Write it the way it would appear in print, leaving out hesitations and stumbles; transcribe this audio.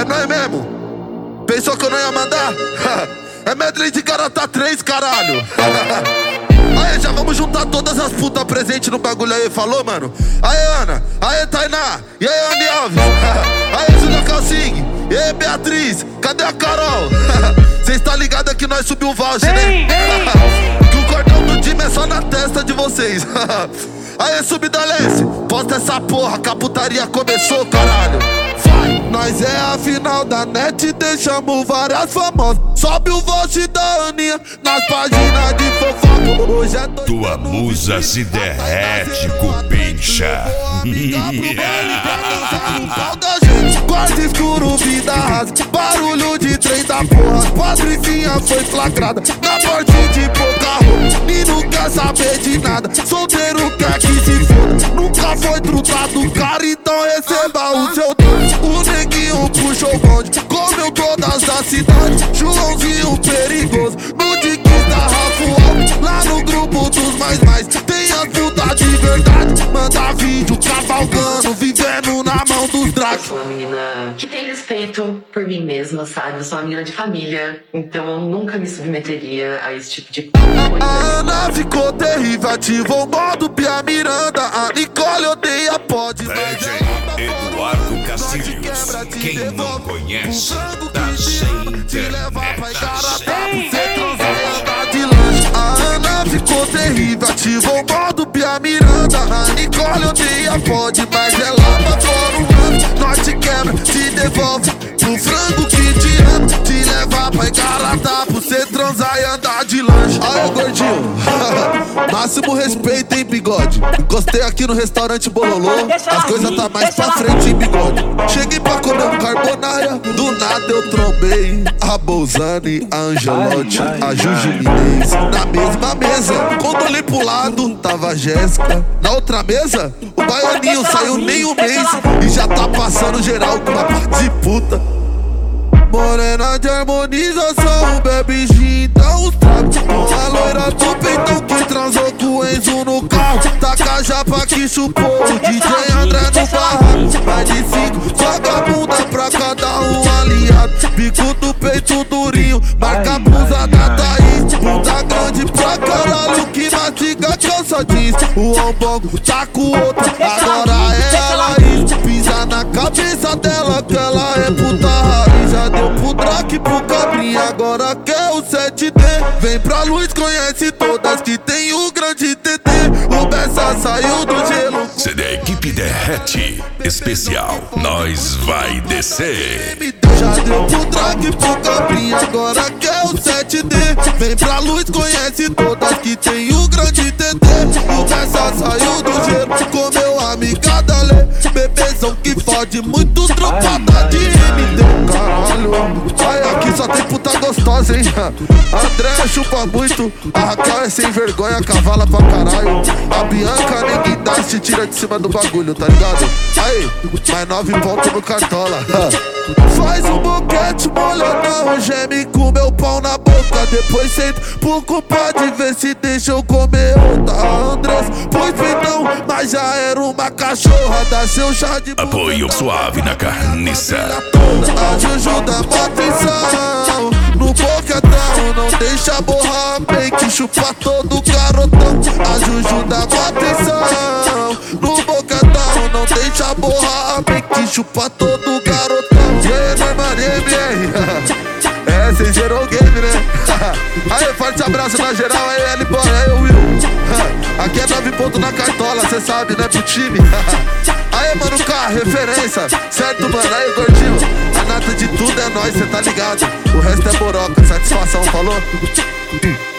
É nóis mesmo? Pensou que eu não ia mandar? É medley de Garota 3, caralho. Aí, já vamos juntar todas as putas presentes no bagulho aí, falou, mano? Aí, Ana, aí, Tainá, e aí, Andy Alves, aí, Júlia Calcing, e aí, Beatriz, cadê a Carol? Cês tá ligado que nós subiu o voucher, né? Que o cordão do time é só na testa de vocês. Aí, Subidalesse, posta essa porra que a putaria começou, caralho. Vai! Nós é a final da net, deixamos várias famosas. Sobe o voucher da Aninha nas páginas de fofoca. Hoje é tua musa se derrete, cupincha. Quarto escuro, vida rasa, barulho de trem da porra. Patricinha foi flagrada na porte de pouca roupa. E não quer saber de nada, solteiro quer que se foda. Nunca foi trutado, cara, então receba o seu dono. O neguinho puxou o bonde, comeu todas as cidades. Joãozinho perigoso, no Dicks da Rafael. Lá no grupo dos mais, tem as putas de verdade. Manda vídeo cavalgando, vivendo na mão dos dragos. Eu sou uma menina que tem respeito por mim mesma, sabe? Eu sou uma menina de família, então eu nunca me submeteria a esse tipo de coisa. A Ana ficou terrível, ativou o modo Pia Miranda. A Nicole odeia pode, DJ Eduardo Castilhos, quem não conhece, tá sem internet. A Ana ficou terrível, ativou o modo Pia Miranda. A Nicole odeia pode, mas ela pra fora o ano. Nós te quebra, te devolve pro frango que te ama. Te levar pra Igarata, pra cê transar e andar de lanche. Aí, gordinho, máximo respeito, hein, bigode. Encostei aqui no restaurante Bololô, as coisas tá mais pra frente, hein, bigode. Cheguei pra comer um carbonara, do nada eu trombei a Bolzani, a Angelotti, a Juju Minez. Na mesma mesa, quando olhei pro lado, tava a Jéssica. Na outra mesa, o baianinho saiu nem um mês e já tá passando geral com uma parte de puta. Morena de harmonização, bebe gin, dá uns trapos. A loira do peitão que transou com o Enzo no carro. Taca a japa que chupou o DJ André no barraco. Mais de 5, joga a bunda pra cada um aliado. Bico do peito durinho, marca a blusa da Thaís. Bunda grande pra caralho que mastiga calça jeans. O ombongo tá com outra, agora é a Laís. Pisa na cabeça dela que ela é puta raiz. Já deu pro Drake, pro Cabrinha, agora quer o 7D. Vem pra luz, conhece todas que tem o grande TT. O Bessa saiu do gelo. CD Equipe Derrete Especial, nós vai descer. Já deu pro Drake, pro Cabrinha, agora quer o 7D. Vem pra luz, conhece todas que tem o grande TT. O Bessa saiu do gelo, comeu a amiga da Lê. Bebezão que fode muito, tropada de MD. Caralho, ai, aqui só tem puta gostosa, hein? André chupa muito, a Raquel é sem vergonha, cavala pra caralho. A Bianca ninguém dá, se tira de cima do bagulho, tá ligado? Aí, mais 9 pontos no cartola. Faz um boquete molhadão, geme com meu pau na boca. Depois senta pro culpado ver se deixa eu comer outra. Andrés, pois peitão, mas já era uma cachorra. Dá seu chá de apoio suave na carniça. A Juju dá mó atenção no boquetão, não deixa borrar bem que chupa todo garotão. A Juju dá mó atenção no boquetão, não deixa borrar bem que chupa todo garotão. E aí, Norman MR, é, cês gerou o game, né? Aí, forte abraço na geral, aí, L-Boy, aí, Will. Aqui é 9 pontos na cartola, cê sabe, né, pro time. Aí, mano, K, referência, certo, mano? Aí, gordinho, a nata de tudo é nóis, cê tá ligado. O resto é boroca, satisfação, falou?